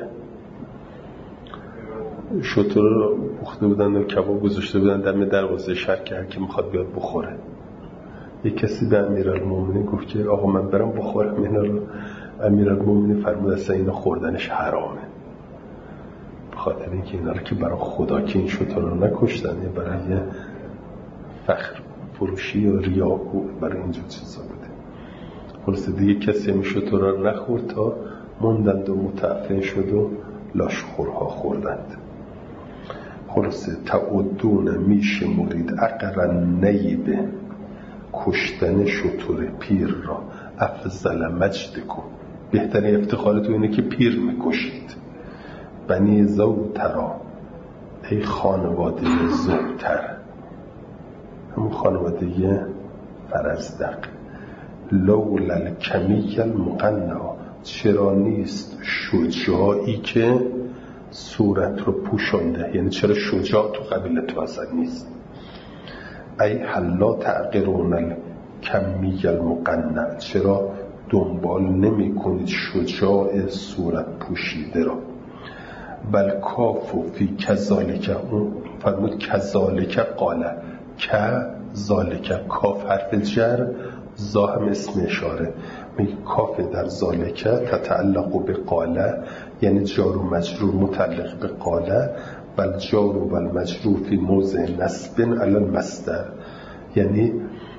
[SPEAKER 1] شتر رو پخته بودن و کباب گذاشته بودن دم دروازه شهر که هر کی میخواد بیاد بخوره. یک کسی به امیرالمومنین گفت که آقا من برم بخورم اینا رو. امیرالمومنین فرمود اصلا اینا خوردنش حرامه، به خاطر اینکه اینا رو که برای خدا که این شتر رو نکشتن، یه برای فخر فروشی یا ریاکو برای اینجور چیزا بوده. خلاصه دیگه کسی هم شتر رو نخورد تا موندند و متعفن شد و لاشخورها خوردند. خلاصه تعدون میشه مرید اقرن نیبه کشتن شتر پیر را افضل مجدکم، بهترین افتخارتون اینه که پیر میکشید. بنی زوترا ای خانواده زوتر، همون خانواده فرزدق. لولا الکمی المقنع، چرا نیست شجاعی که صورت رو پوشانده، یعنی چرا شجاع تو قبیله تو اصلا نیست. ای حلا تعقرون الکمی المقنع، چرا دنبال نمی کنید شجاع صورت پوشیده را. بل کافو فی کذالک، اون فرمود کذالک قاله، کذالک کاف حرف جر، زا هم اسم اشاره. میگه کاف در ذالک تتعلق به قاله، یعنی جار و مجرور متعلق به قاله. بل جار و المجرور فی موضع نصب علی المصدر، یعنی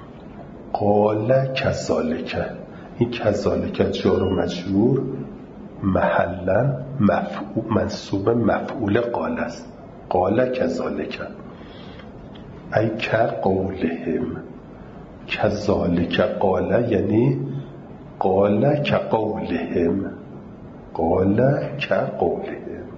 [SPEAKER 1] قاله کذالک. این کذالک جار و مجرور محلا مفعول منصوب مفعول قال است. قال کذالک ای که قولهم، کذالک قال یعنی قال که قولهم، قال که قولهم.